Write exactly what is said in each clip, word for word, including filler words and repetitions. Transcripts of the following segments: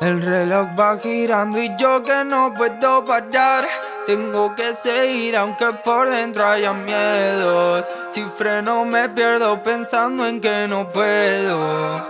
El reloj va girando y yo que no puedo parar. Tengo que seguir aunque por dentro haya miedos. Si freno me pierdo pensando en que no puedo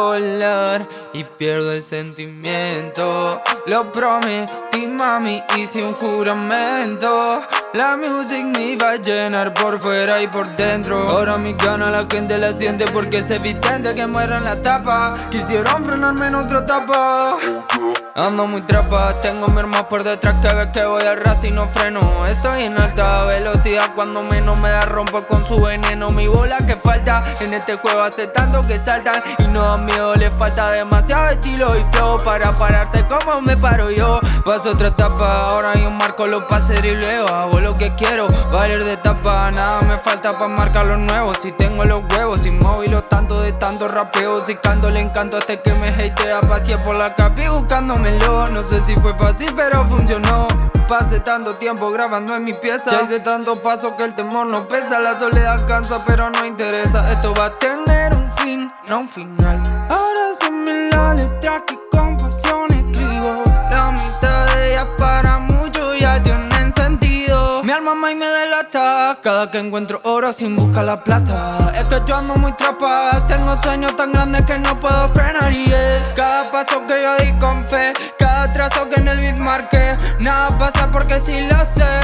volar y pierdo el sentimiento. Lo prometí, mami, hice un juramento. La music me iba a llenar por fuera y por dentro. Ahora mi gana la gente la siente porque es evidente que muero en la tapa. Quisieron frenarme en otra etapa. Ando muy trapa, tengo mi hermano por detrás que ve que voy al ras y no freno. Estoy en alta velocidad, cuando menos me la rompo con su veneno. Mi bola que falta, en este juego hace tanto que saltan y no da miedo, le falta demasiado estilo y flow para pararse como me paro yo. Paso otra etapa, ahora yo marco los pases y luego hago lo que quiero, valer de etapa. Nada me falta para marcar los nuevos, si tengo los huevos, sin móvil tanto de tanto rapeo. Si canto le encanto hasta que me hatea, paseé por la capi buscándome. No sé si fue fácil pero funcionó. Pasé tanto tiempo grabando en mi pieza, ya hice tantos pasos que el temor no pesa. La soledad cansa pero no interesa. Esto va a tener un fin, no un final. Ahora son mil las letras que con pasión escribo. La mitad de ellas para muchos ya tienen sentido. Mi alma más me delata cada que encuentro oro sin buscar la plata. Es que yo ando muy trapa, tengo sueños tan grandes que no puedo frenar. Yeah. Cada paso que yo di con fe, cada trazo que en el beat marqué, nada pasa porque sí lo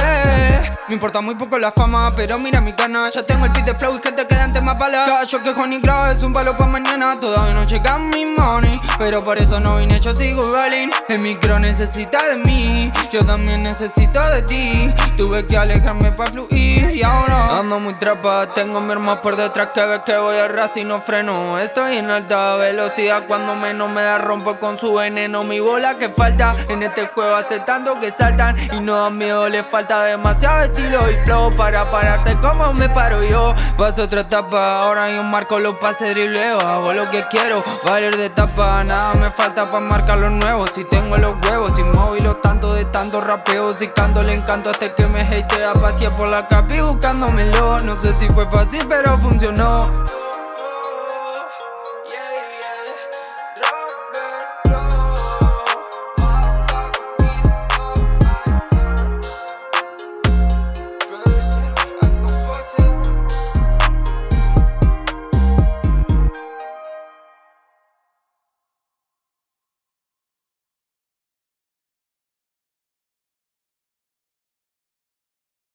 sé. Me importa muy poco la fama, pero mira mi cana. Ya tengo el beat de flow y que te quedan temas balas. Cada show que Juan graba es un palo pa' mañana. Todavía no llega mi money, pero por eso no vine, yo sigo rolling. El micro necesita de mí, yo también necesito de ti. Tuve que alejarme pa' fluir y ahora ando muy trapa, tengo mi hermano por detrás que ve que voy al ras y no freno. Estoy en alta velocidad, cuando menos me la rompo con su veneno. Mi bola que falta, en este juego hace tanto que saltan y no da miedo, le falta demasiado estilo y flow para pararse como me paro yo. Paso otra etapa, ahora yo marco los pases dribleo. Hago lo que quiero, valer de etapa. Nada me falta para marcar los nuevos, si tengo los huevos, sin móvil tanto de tanto rapeo. Si canto le encanto hasta que me hatea, paseé por la capi buscándomelo. No sé si fue fácil pero funcionó.